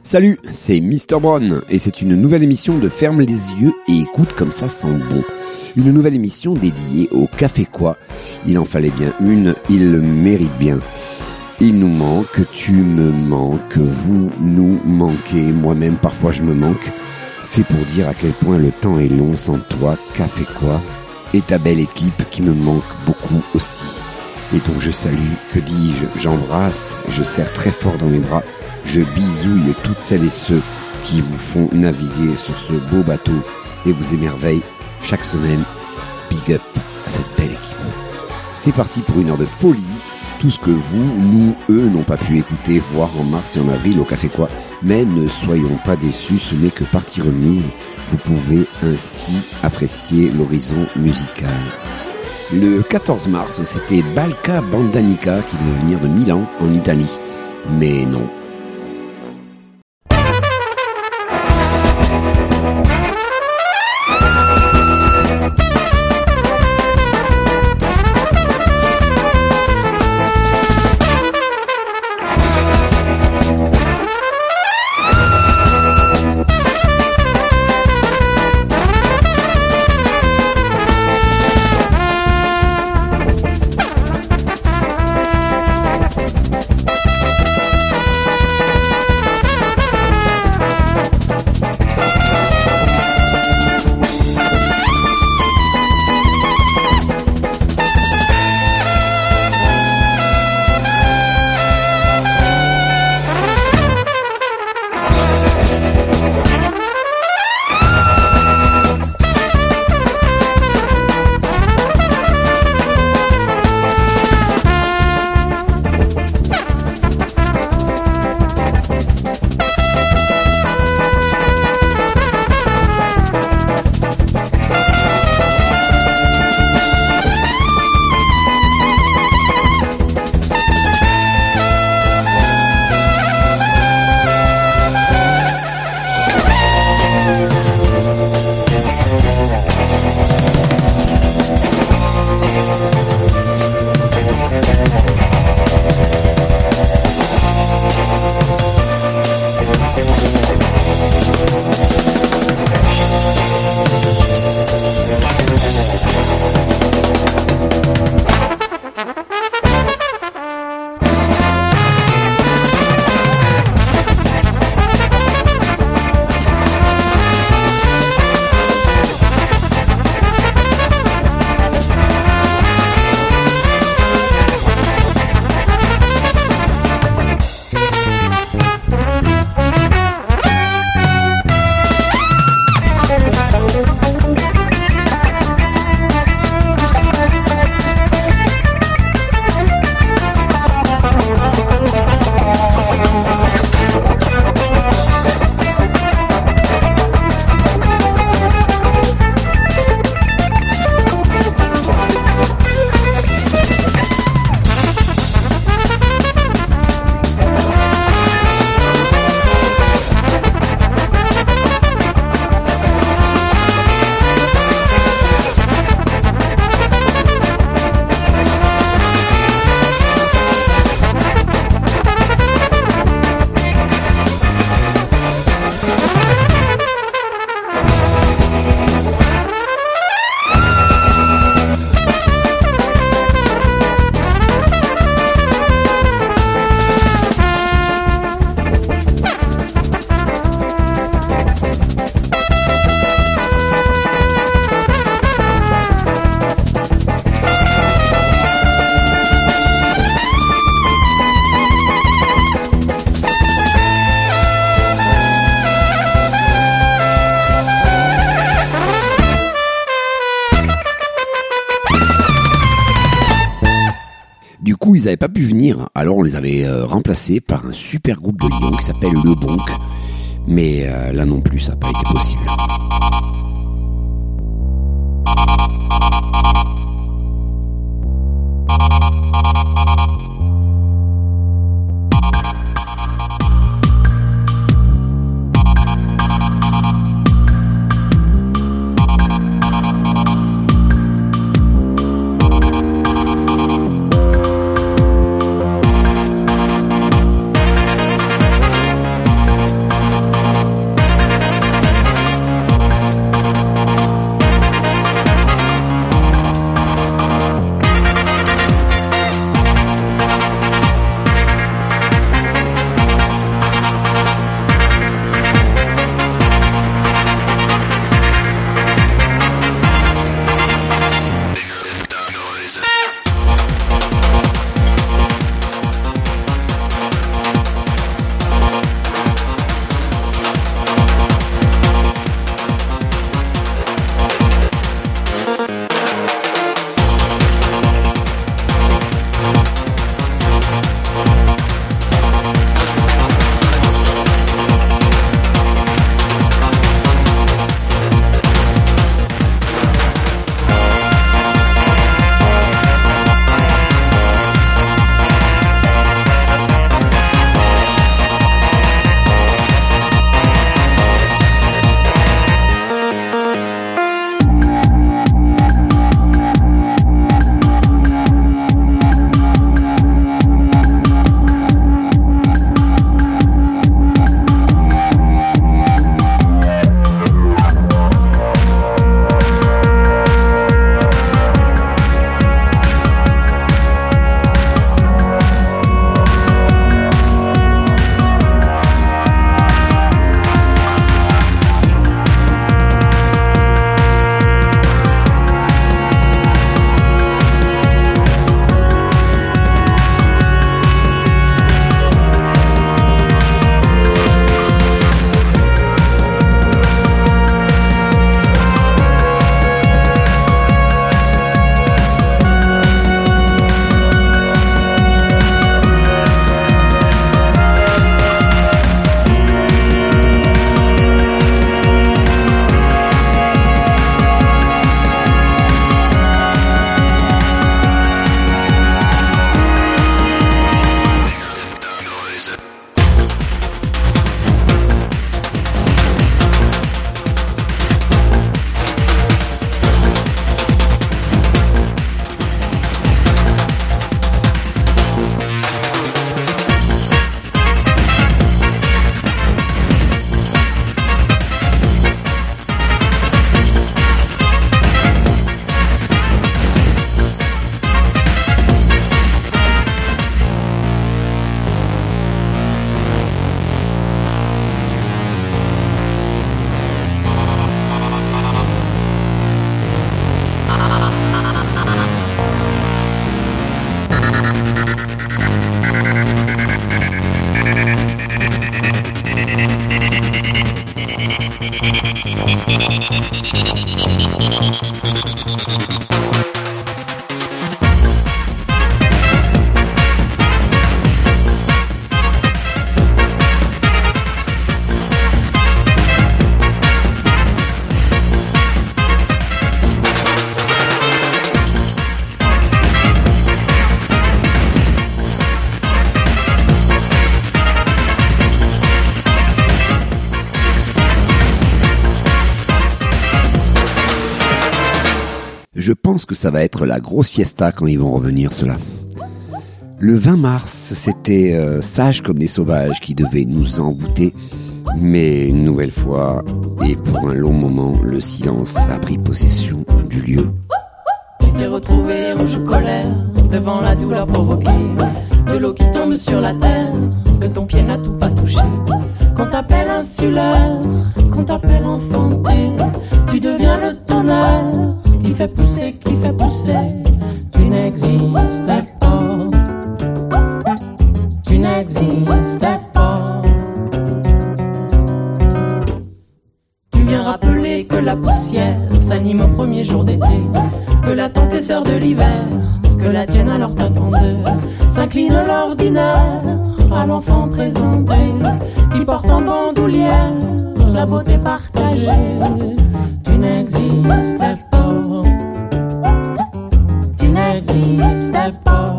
Salut, c'est Mr. Brown et c'est une nouvelle émission de Ferme les yeux et écoute comme ça sent bon. Une nouvelle émission dédiée au Café Quoi. Il en fallait bien une, il le mérite bien. Il nous manque, tu me manques, vous nous manquez, moi-même parfois je me manque. C'est pour dire à quel point le temps est long sans toi, Café Quoi, et ta belle équipe qui me manque beaucoup aussi. Et donc je salue, que dis-je, j'embrasse, je serre très fort dans mes bras, je bisouille toutes celles et ceux qui vous font naviguer sur ce beau bateau et vous émerveillent chaque semaine. Big up à cette belle équipe. C'est parti pour une heure de folie, tout ce que vous, nous, eux n'ont pas pu écouter, voir en mars et en avril au Café Quoi. Mais ne soyons pas déçus, ce n'est que partie remise. Vous pouvez ainsi apprécier l'horizon musical. Le 14 mars, c'était Balka Bandanica qui devait venir de Milan, en Italie. Mais non. Ils n'avaient pas pu venir, alors on les avait remplacés par un super groupe de Lyon qui s'appelle Le Bonk, mais là non plus ça n'a pas été possible. Je pense que ça va être la grosse fiesta quand ils vont revenir, ceux-là. Le 20 mars, c'était Sages comme des sauvages qui devait nous envoûter. Mais une nouvelle fois, et pour un long moment, le silence a pris possession du lieu. Tu t'es retrouvé rouge colère, devant la douleur provoquée, de l'eau qui tombe sur la terre, que ton pied n'a tout pas touché. Qu'on t'appelle insulaire, qu'on t'appelle enfanté, tu deviens le tonnerre qui fait pousser, tu n'existais pas, tu n'existais pas. Tu viens rappeler que la poussière s'anime au premier jour d'été, que la tante est sœur de l'hiver, que la tienne alors t'attendait, s'incline l'ordinaire à l'enfant présenté, qui porte en bandoulière la beauté partagée. Tu n'existais pas, tu n'existais pas.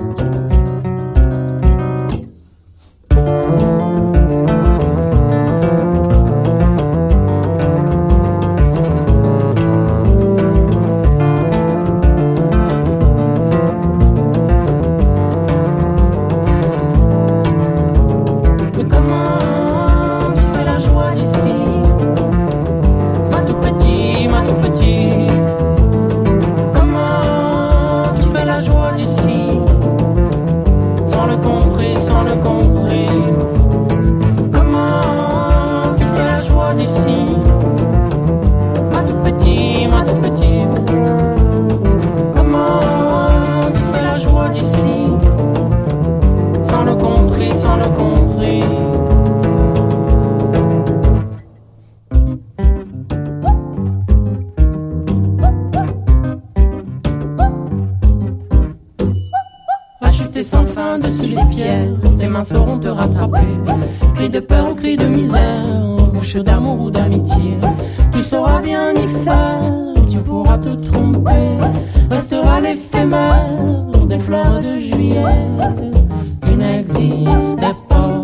Dessus les pierres, tes mains sauront te rattraper. Cris de peur ou cris de misère, bouche d'amour ou d'amitié, tu sauras bien y faire, tu pourras te tromper. Restera l'éphémère des fleurs de juillet. Tu n'existais pas,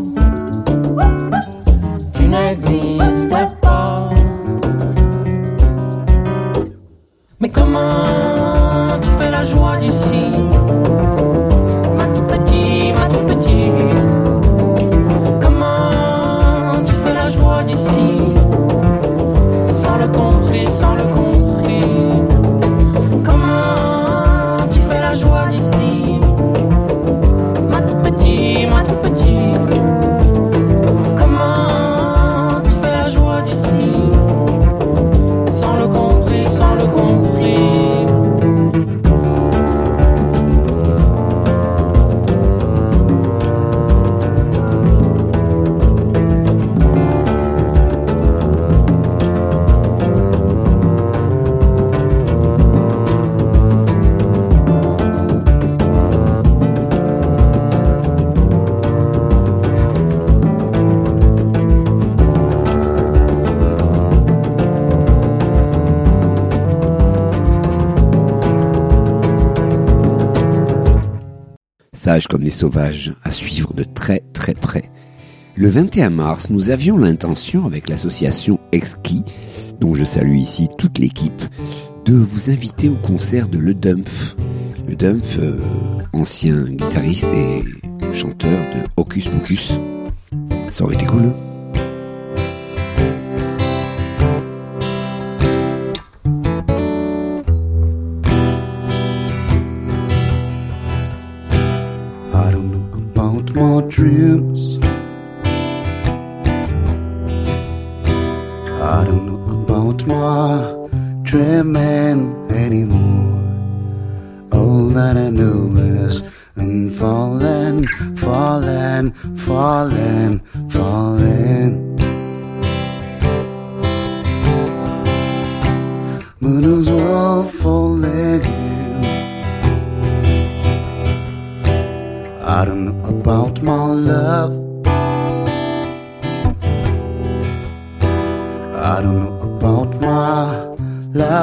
tu n'existais pas. Mais comment tu fais la joie d'ici? Comment tu fais la joie d'ici? Sans le compris, sans le compris. Comment tu fais la joie d'ici? Ma tout petit, ma tout petit. Comment tu fais la joie d'ici? Sans le compris, sans le compris. Sages comme des sauvages, à suivre de très très près. Le 21 mars, nous avions l'intention, avec l'association Exquis, dont je salue ici toute l'équipe, de vous inviter au concert de Le Dumph. Le Dumph, ancien guitariste et chanteur de Hocus Pocus. Ça aurait été cool, hein? My dreams, I don't know about my dreaming anymore. All that I know is I'm falling, falling, falling, falling.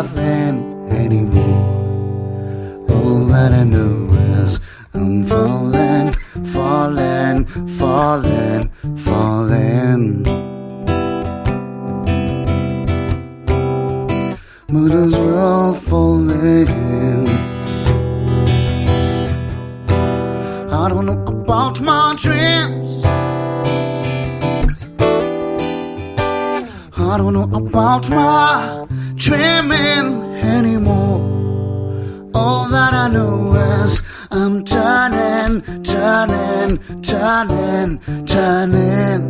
loving anymore. All that I know is I'm falling, falling, falling, falling. Might as well fall in. I don't know about my dreams. I don't know about my dreaming anymore. All that I know is I'm turning, turning, turning, turning.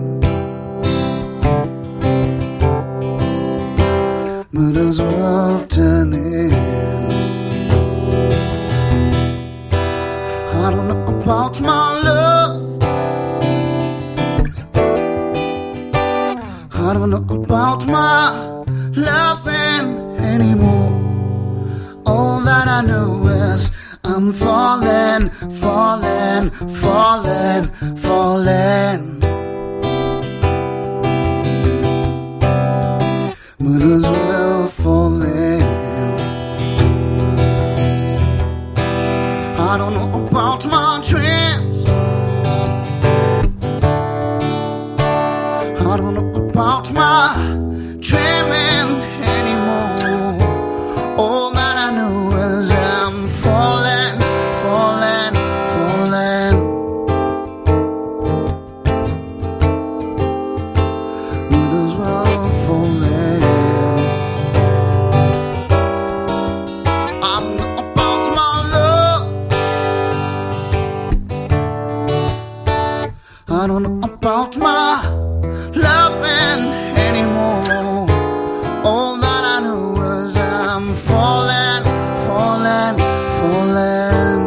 Might as well turn in. I don't know about my love. I don't know about my loving anymore. All that I know is I'm falling, falling, falling, falling. Might as well fall in. I don't know about my dreams. I don't know about my dreaming anymore. All that I know is I'm falling, falling, falling. Might as well fall in. I don't know about my love. I don't know about my loving anymore. All that I know is I'm falling, falling, falling.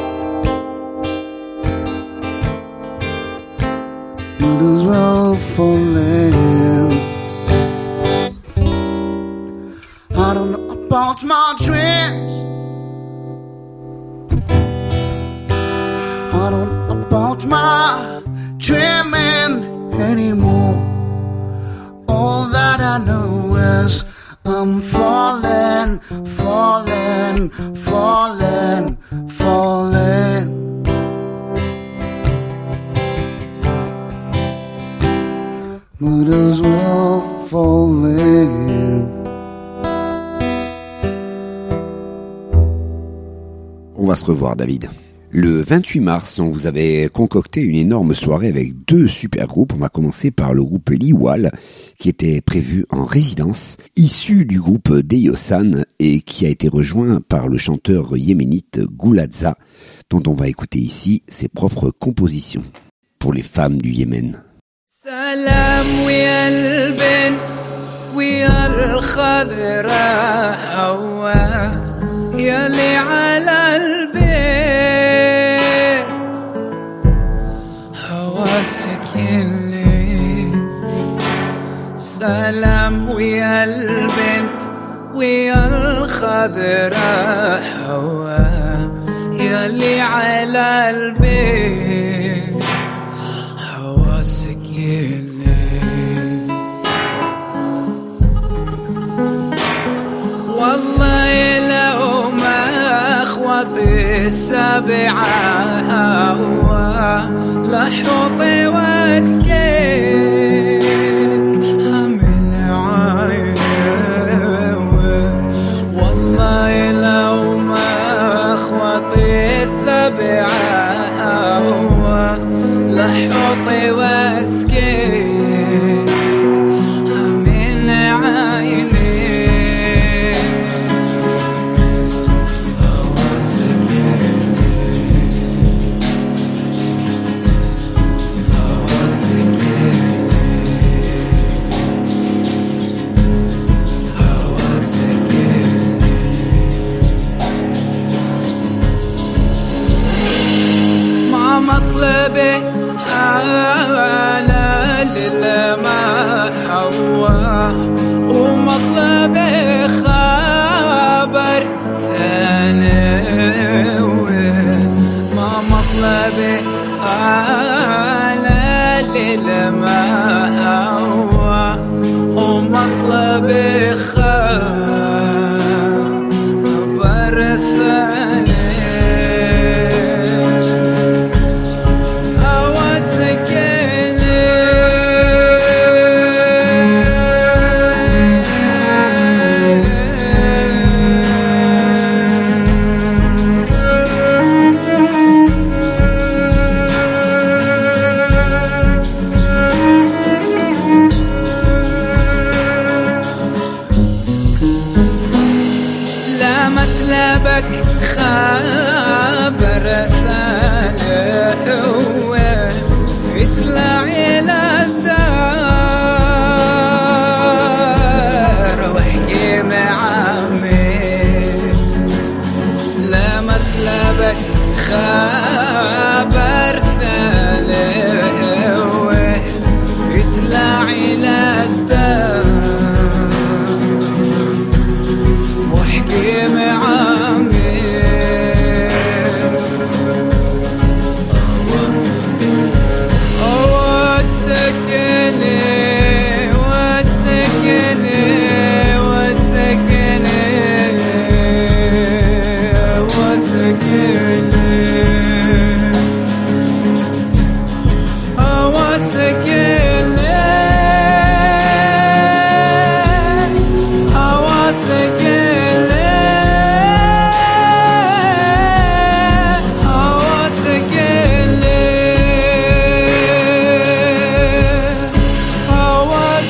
Might as well fall in. I don't know about my dreams. I don't know about my dreaming anymore. All that I know is I'm falling, falling, falling, falling. Might as well fall in. On va se revoir, David. Le 28 mars, on vous avait concocté une énorme soirée avec 2 super groupes. On va commencer par le groupe Liwal, qui était prévu en résidence, issu du groupe Deyosan et qui a été rejoint par le chanteur yéménite Gouladza, dont on va écouter ici ses propres compositions pour les femmes du Yémen. سلام ويا البنت ويا الخضراء هوا يلي على البيت هوا سكني سلام ويا البنت ويا الخضراء هوا يلي على البيت هوا سكني والله لو ما اخوطي السبعة هوا لحوطي واسكيك حمل عيني والله لو ما اخوطي السبعة هوا لحوطي واسكيك حمل عيني مطلبي أنا للما حواه ومطلبي خبر ثاني ما مطلبي أنا للما حواه ومطلبي خبر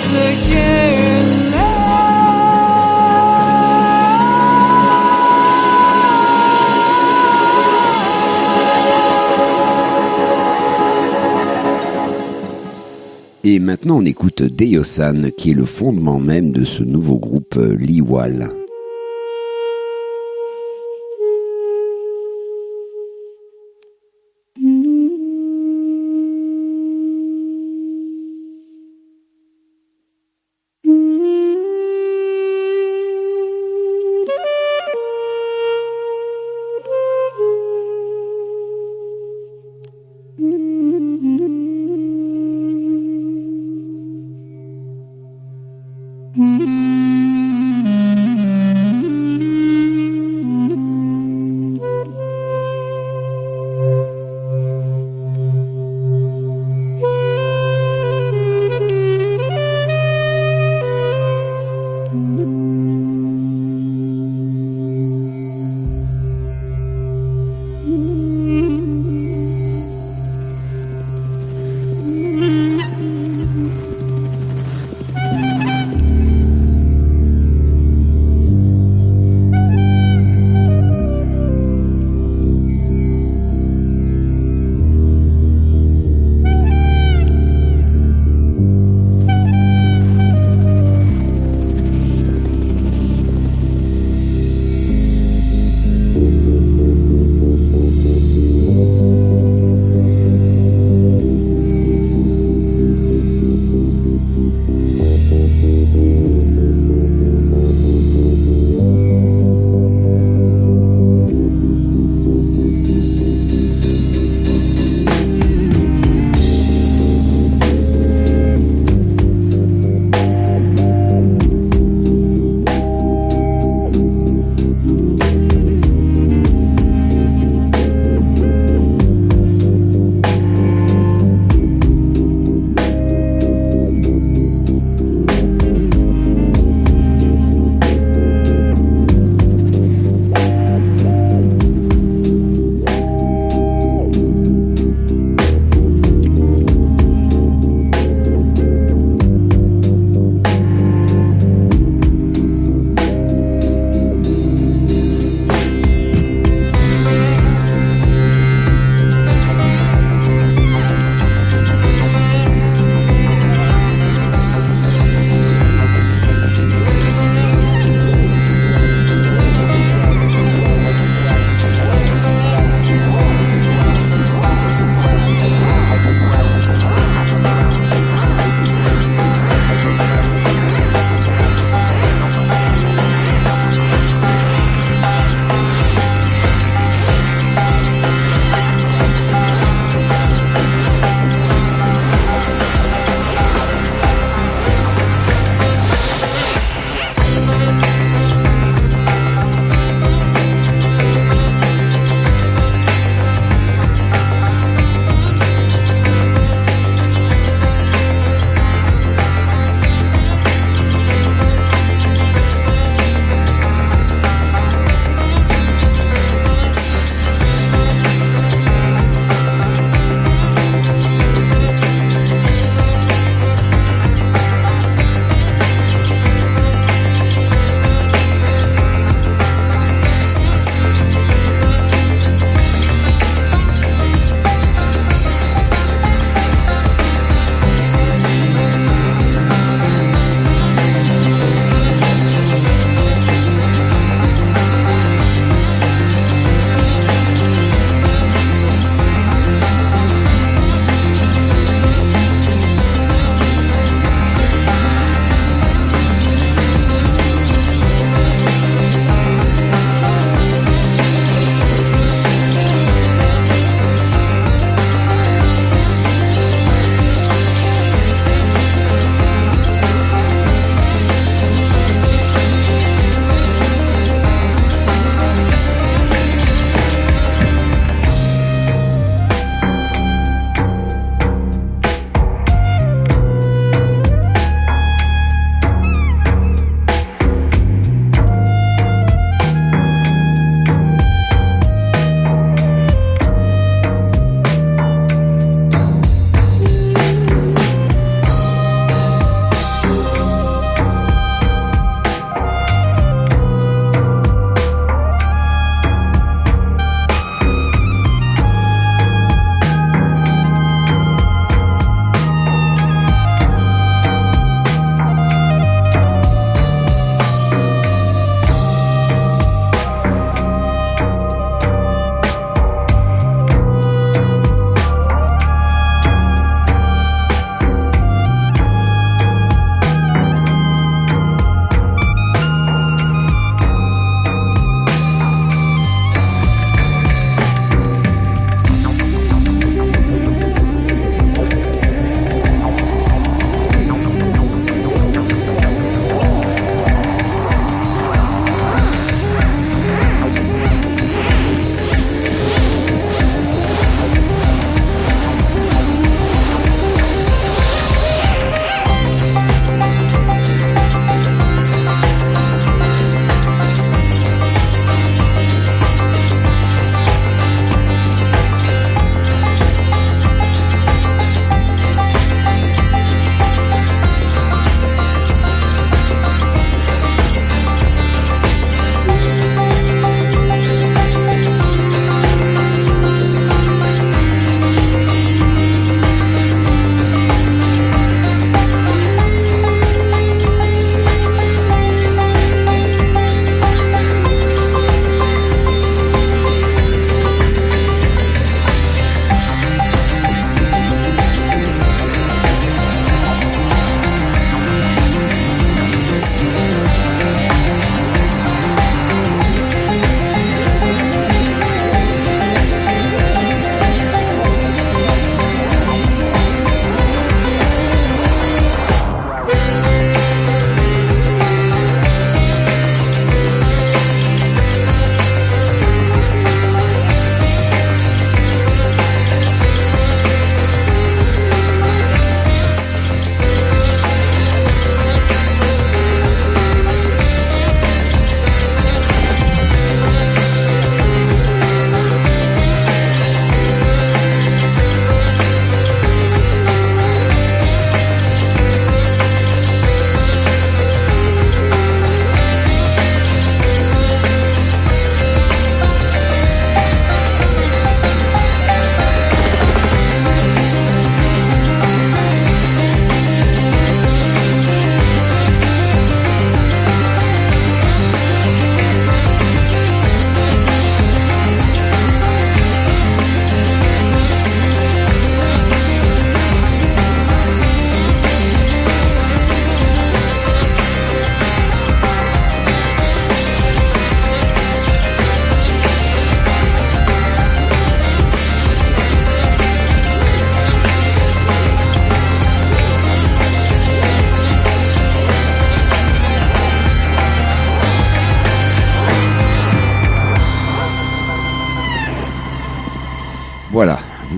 Et maintenant on écoute Deyosan, qui est le fondement même de ce nouveau groupe Liwal.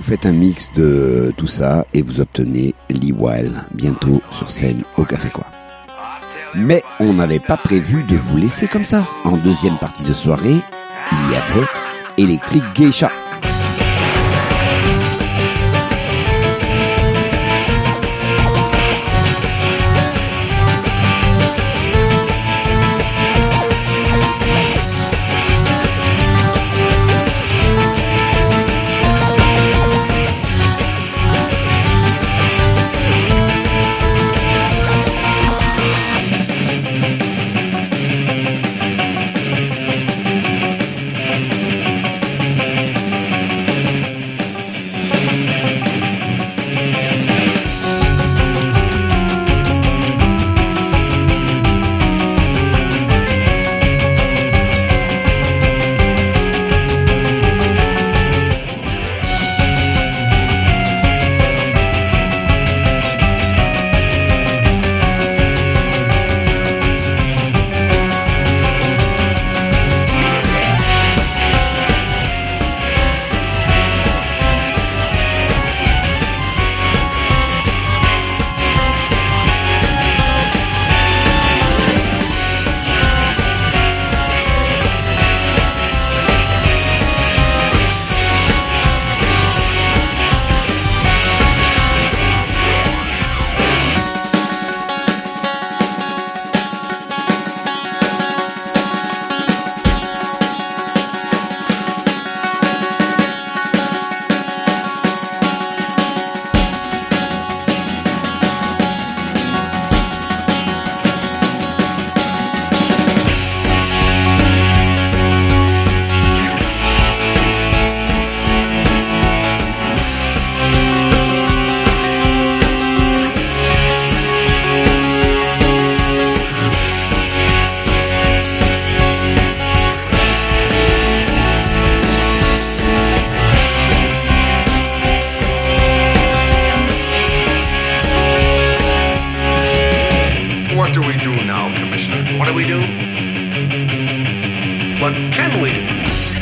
faites un mix de tout ça et vous obtenez Lee Wild, bientôt sur scène au Café Quoi. Mais on n'avait pas prévu de vous laisser comme ça. En deuxième partie de soirée, il y avait Electric Geisha. What can we do?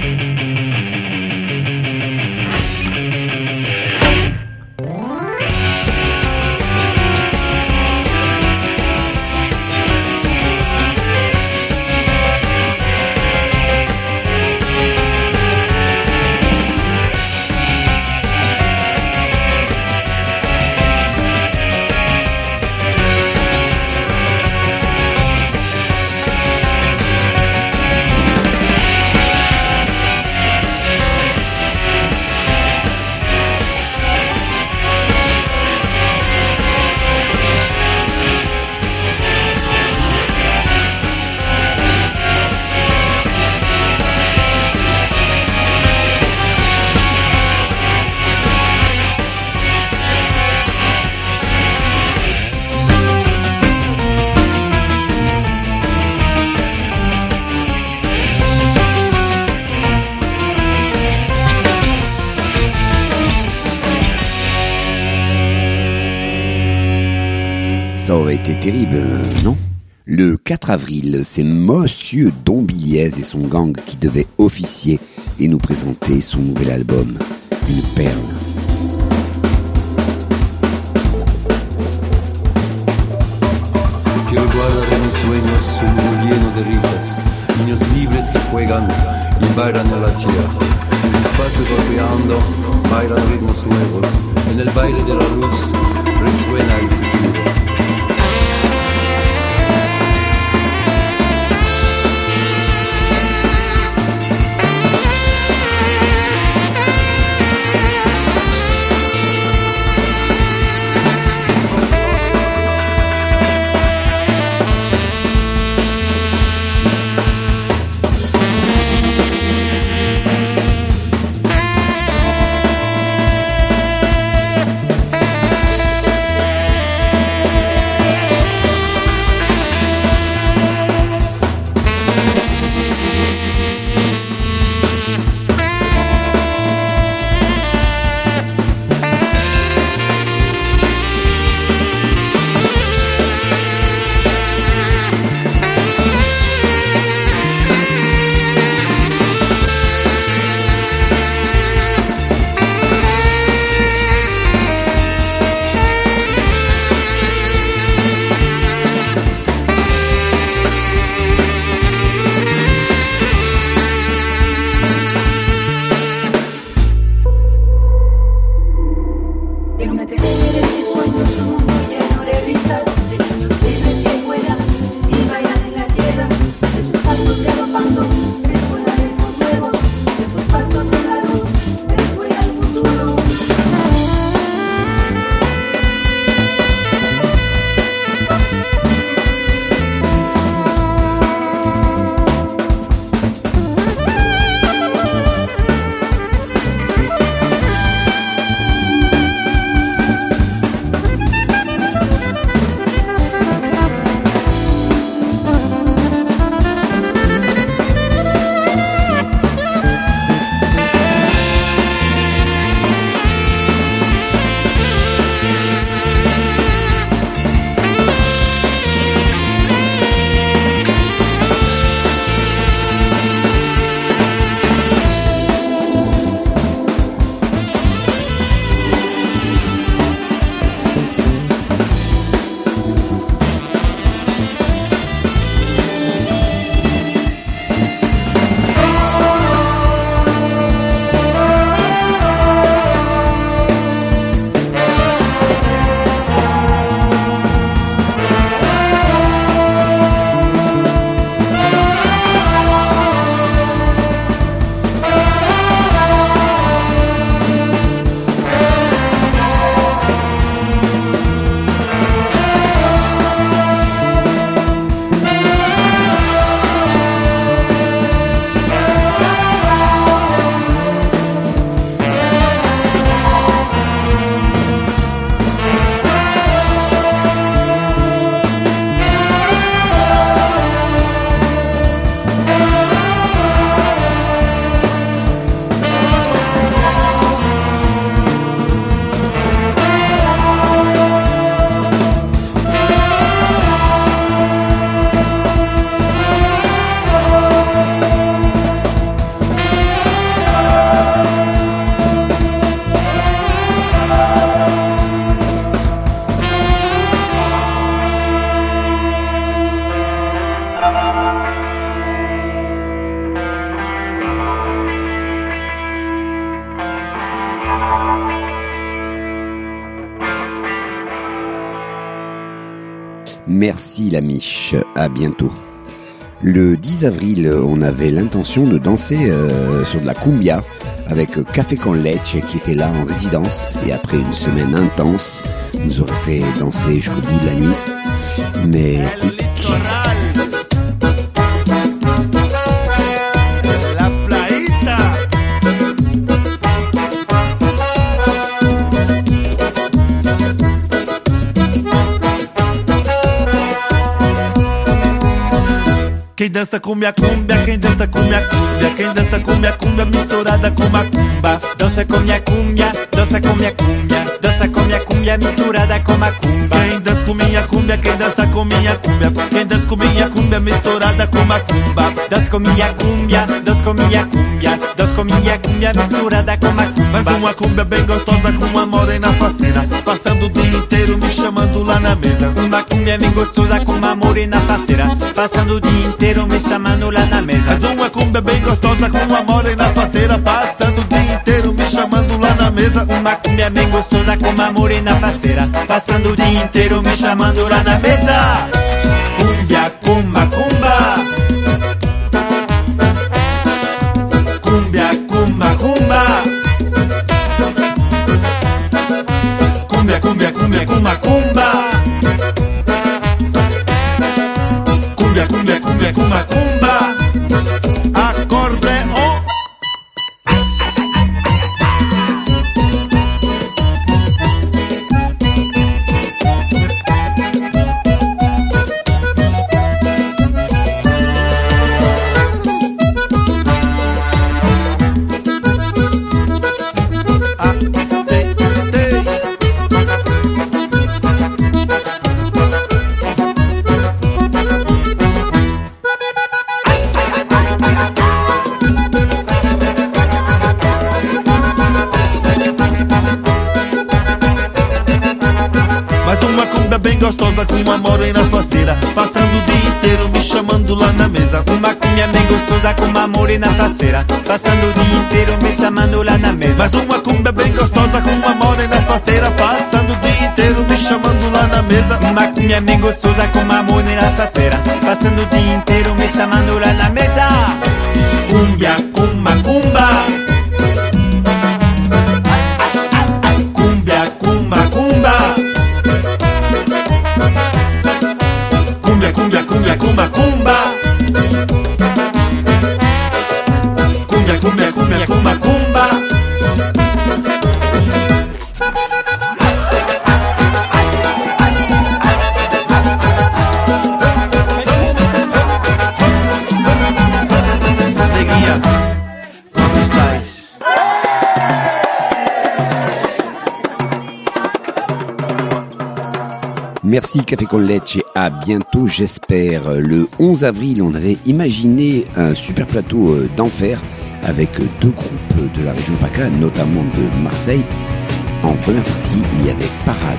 Ça aurait été terrible, non ? Le 4 avril, c'est Monsieur Dombiliez et son gang qui devaient officier et nous présenter son nouvel album, une perle. Quiero guardar mis sueños un lleno de risas, niños libres que juegan y bailan en la tierra. En el espacio golpeando, bailan ritmos nuevos. En el baile de la luz resuena el futuro. Merci la Miche, à bientôt. Le 10 avril, on avait l'intention de danser sur de la cumbia avec Café con Leche qui était là en résidence et après une semaine intense, nous aurait fait danser jusqu'au bout de la nuit. Mais quem dança com minha cumbia, quem dança com minha cumbia, quem dança com minha cumbia misturada com macumba. Dança com minha cumbia, dança com minha cumbia, dança com minha cumbia misturada com macumba. Quem dança com minha cumbia, quem dança com minha cumbia, quem dança com minha cumbia misturada com macumba. Dança com minha cumbia, dança com minha cumbia, dança com minha cumbia misturada com macumba. Mas uma cumbia bem gostosa com uma morena faceira, passando o dia inteiro me chamando lá na mesa. Uma cumbia bem gostosa com uma morena faceira, passando o dia inteiro me chamando lá na mesa. Mas uma cumbia bem gostosa com uma morena faceira, passando o dia inteiro me chamando lá na mesa. Uma cumbia bem gostosa com uma morena faceira, passando o dia inteiro me chamando lá na mesa. Cumbia com macumba, cumbia com macumba, cumbia, cumbia, cumbia com macumba, cumbia, cumbia, cumbia com macumba, acordeon. Bem gostosa com uma morena faceira, passando o dia inteiro me chamando lá na mesa. Uma cumbia bem gostosa com uma morena faceira, passando o dia inteiro me chamando lá na mesa. Mas uma cumbia bem gostosa com uma morena faceira, passando o dia inteiro me chamando lá na mesa. Uma cumbia bem gostosa com uma morena faceira, passando o dia inteiro me chamando lá na mesa. Cumbia com macumba, cumbia com macumba, cumbia, cumbia, cumbia com macumba, cumbia, cumbia, cumbia com macumba. Alegria, como estás? merci Café con Leche, à bientôt j'espère. Le 11 avril, on avait imaginé un super plateau d'enfer avec deux groupes de la région PACA, notamment de Marseille. En première partie, il y avait Parade.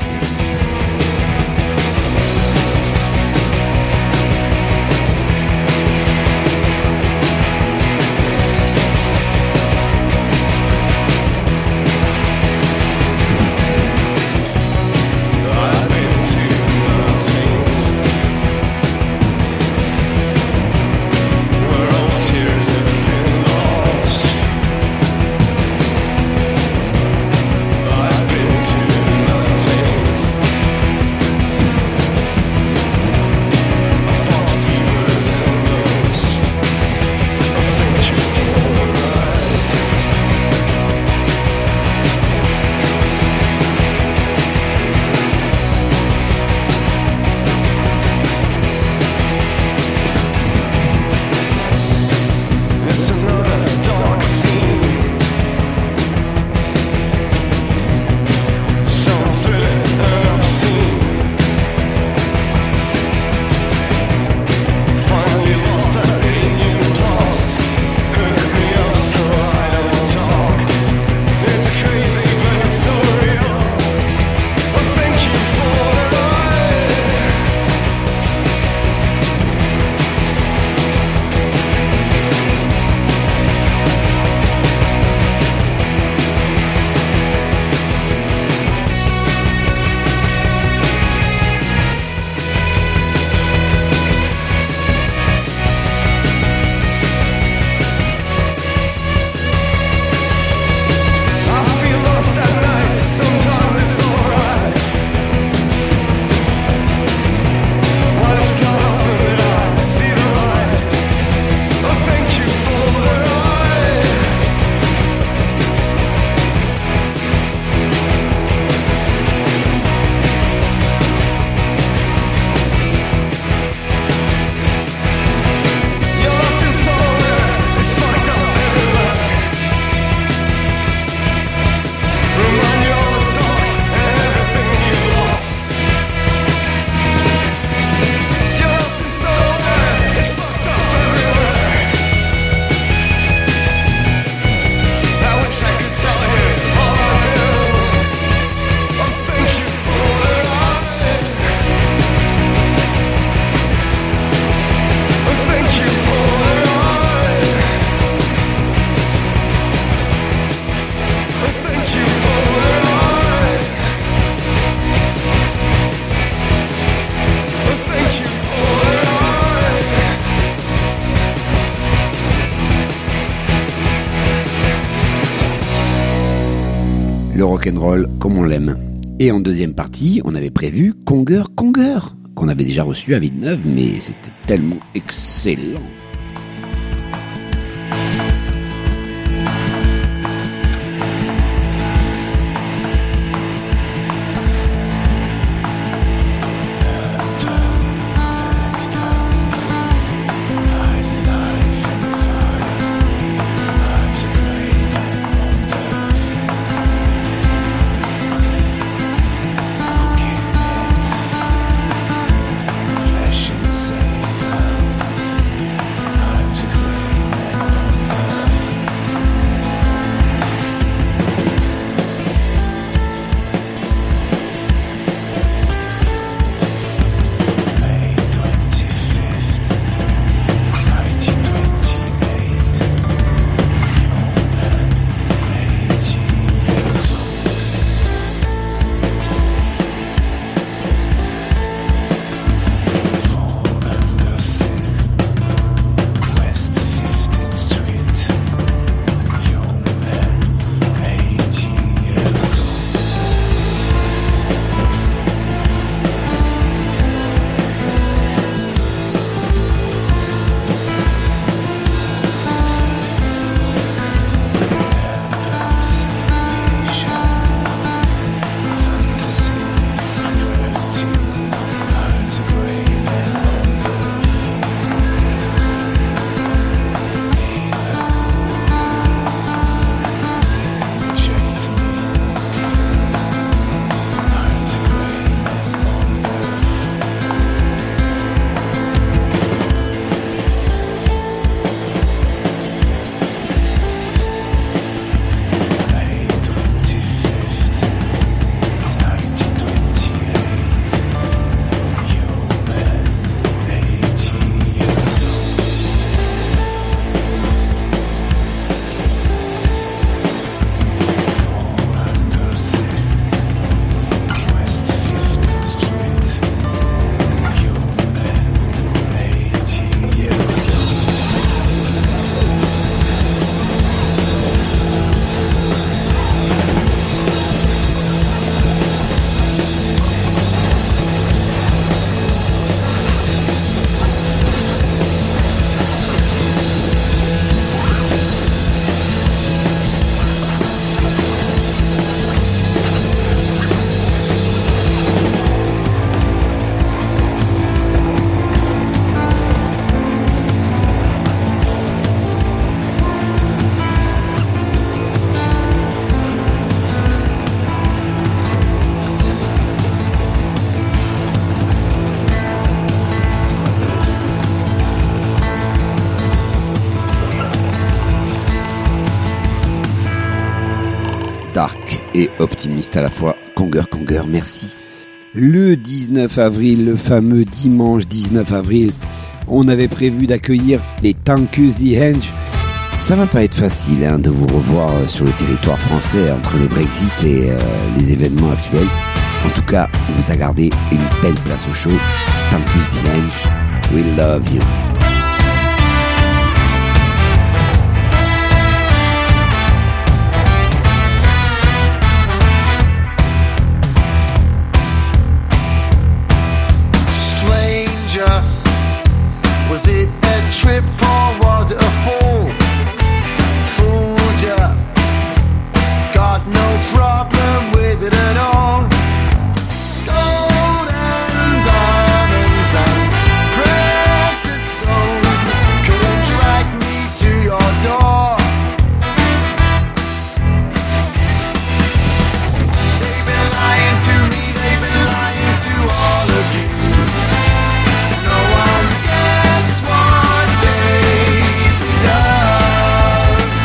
rock'n'roll comme on l'aime. Et en deuxième partie, on avait prévu Conger, qu'on avait déjà reçu à Villeneuve, mais c'était tellement excellent. dark et optimiste à la fois. Conger, merci. Le 19 avril, le fameux dimanche 19 avril, on avait prévu d'accueillir les Tankus the Henge. Ça va pas être facile de vous revoir sur le territoire français entre le Brexit et les événements actuels. En tout cas, on vous a gardé une belle place au show. Tankus the Henge, we love you. Was it a trip or was it a fall? Fooled ya, got no problem with it at all. Gold and diamonds and precious stones couldn't drag me to your door. They've been lying to me, they've been lying to all of you. No one gets what they deserve.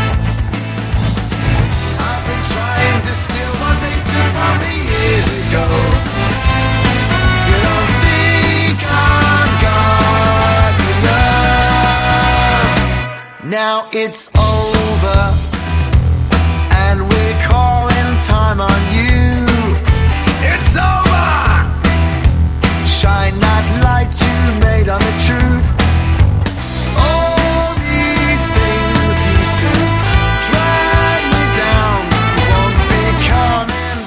I've been trying to steal what they took from me years ago. You don't think I've got enough? Now it's over, and we're calling time on you. It's over! Shine that light you made on the truth. All these things used to drag me down, won't be coming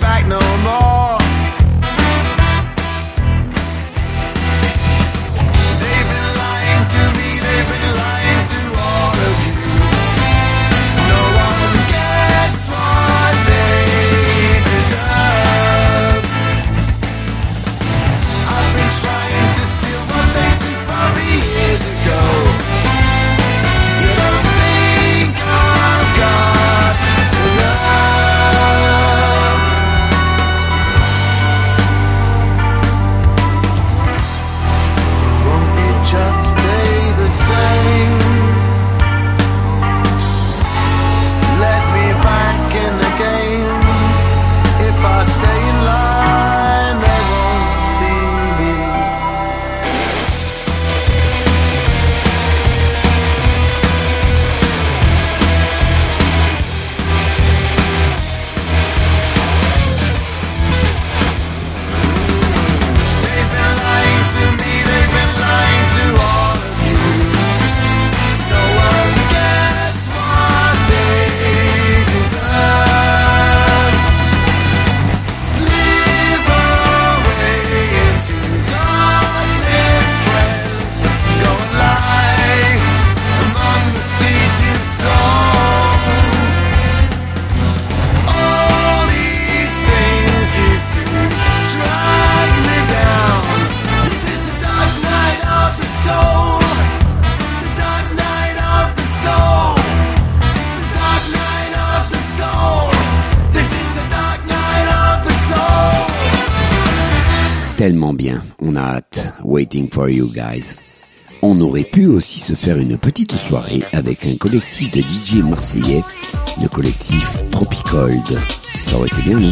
tellement bien. On a hâte. Waiting for you guys. On aurait pu aussi se faire une petite soirée avec un collectif de DJ marseillais, le collectif Tropicold. Ça aurait été bien, non ?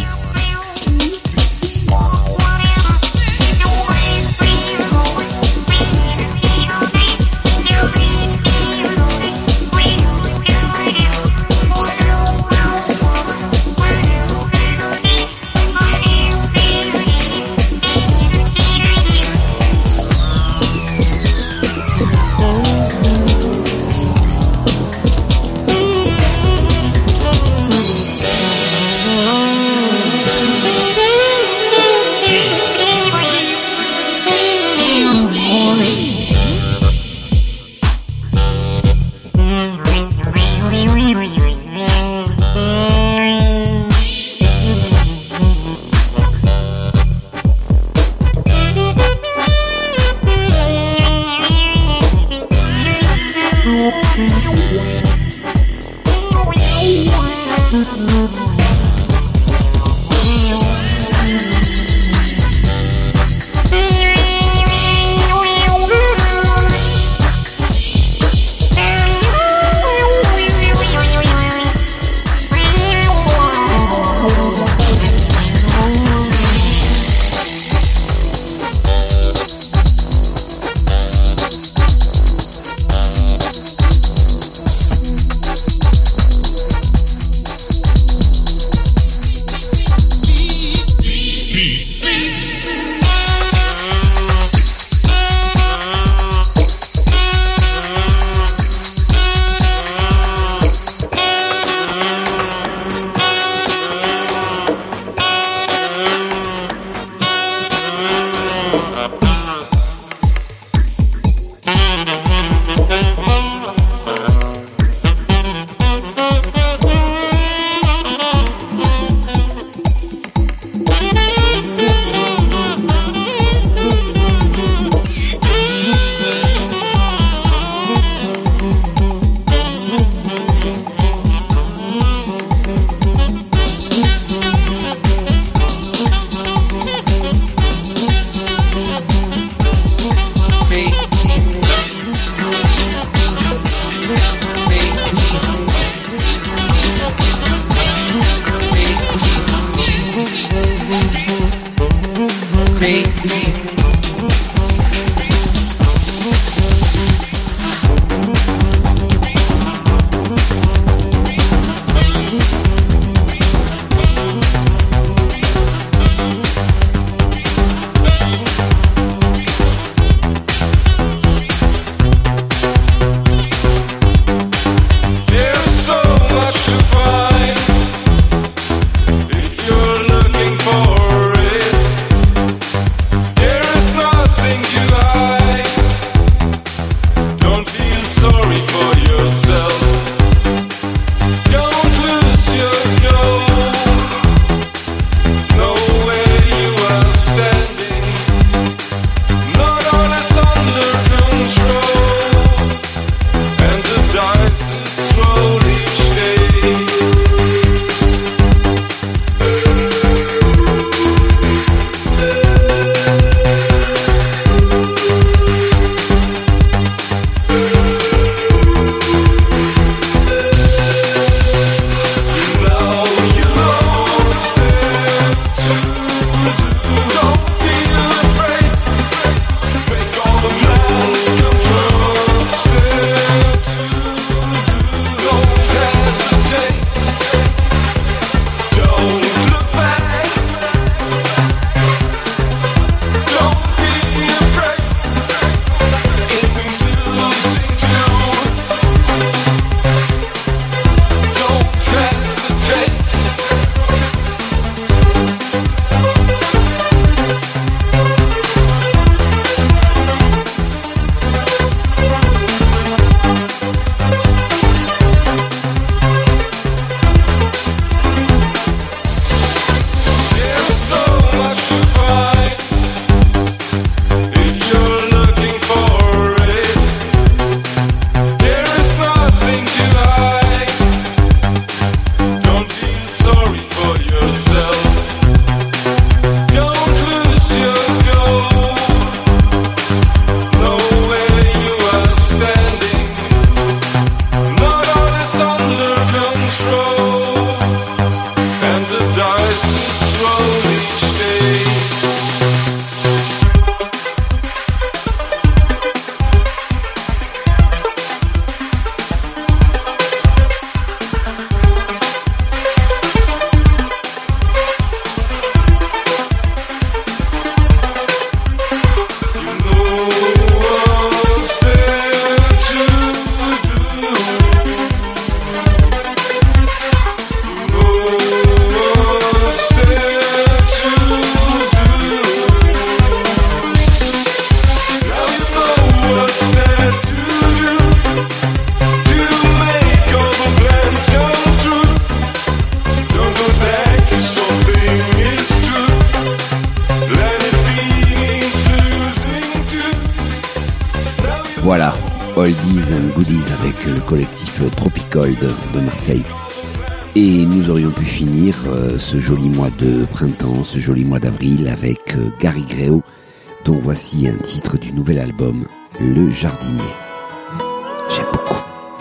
Voilà, Oldies and Goodies avec le collectif Tropicold de Marseille. Et nous aurions pu finir ce joli mois de printemps, ce joli mois d'avril avec Gary Gréau, dont voici un titre du nouvel album, Le Jardinier. J'aime beaucoup.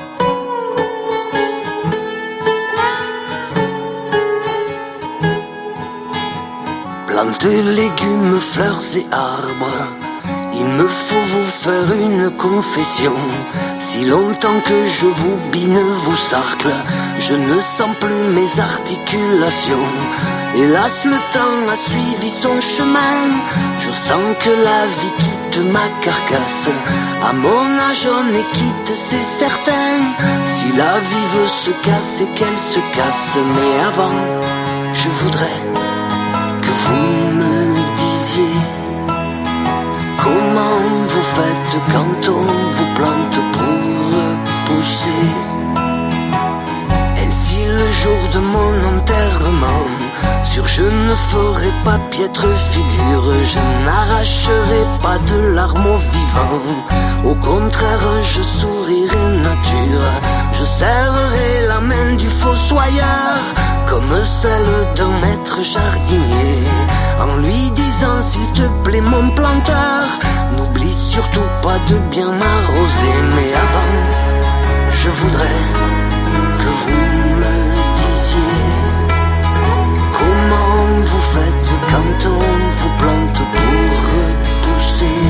Plantes, légumes, fleurs et arbres, il me faut vous faire une confession. Si longtemps que je vous bine, vous sarcle, je ne sens plus mes articulations. Hélas, le temps a suivi son chemin, je sens que la vie quitte ma carcasse. À mon âge on est quitte, c'est certain. Si la vie veut se casser, qu'elle se casse. Mais avant, je voudrais que vous me disiez comment vous faites quand on vous plante pour pousser. Ainsi le jour de mon enterrement, sûr je ne ferai pas piètre figure, je n'arracherai pas de larmes aux vivants. Au contraire je sourirai nature, je serrerai la main du fossoyeur comme celle d'un maître jardinier, en lui disant s'il te plaît mon planteur, n'oublie surtout pas de bien m'arroser. Mais avant, je voudrais que vous me disiez comment vous faites quand on vous plante pour pousser.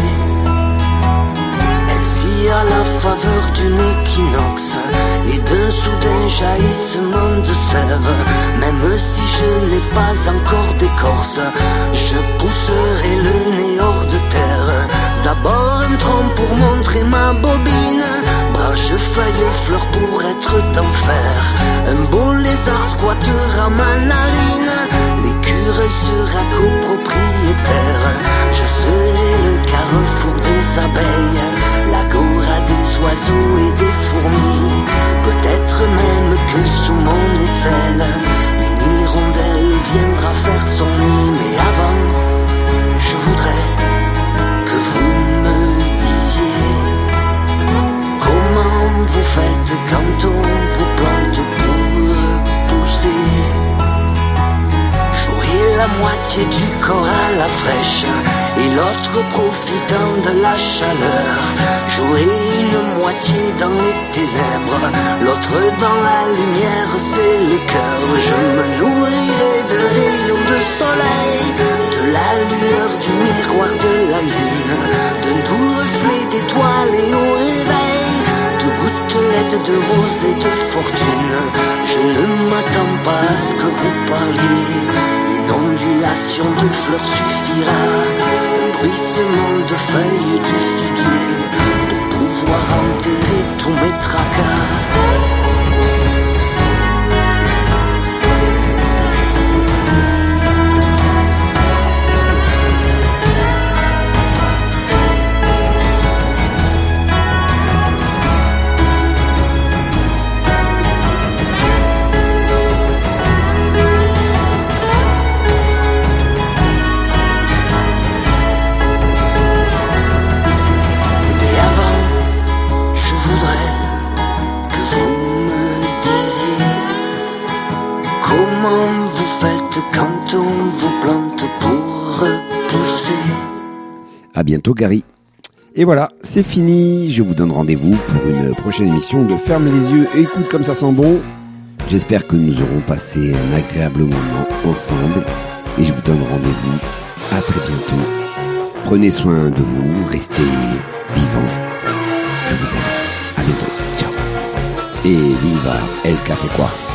Ainsi à la faveur d'une équinoxe et d'un soudain jaillissement de sève, même si je n'ai pas encore d'écorce, je pousserai le nez hors de terre. D'abord un tronc pour montrer ma bobine, branche, feuille, fleur pour être d'enfer. Un beau lézard squattera ma narine, l'écureuil sera copropriétaire. Je serai le carrefour des abeilles, l'agora des oiseaux et des fourmis. Peut-être même que sous mon aisselle, une hirondelle viendra faire son nid. Mais avant, je voudrais que vous me disiez comment vous faites quand on vous plante pour pousser. J'aurai la moitié du corps à la fraîche et l'autre profitant de la chaleur. J'aurai une moitié dans les ténèbres, l'autre dans la lumière, c'est le cœur. Je me nourrirai de rayons de soleil, de la lueur du miroir de la lune, d'un doux reflet d'étoiles et au réveil, de gouttelettes de rose et de fortune. Je ne m'attends pas à ce que vous parliez, une ondulation de fleurs suffira, un bruissement de feuilles du figuier, pour pouvoir enterrer tous mes tracas. À bientôt Gary. Et voilà, c'est fini. Je vous donne rendez-vous pour une prochaine émission de Ferme les yeux et écoute comme ça sent bon. J'espère que nous aurons passé un agréable moment ensemble et je vous donne rendez-vous à très bientôt. Prenez soin de vous, restez vivants. Je vous aime. À bientôt. Ciao. Et viva El Café Quoi.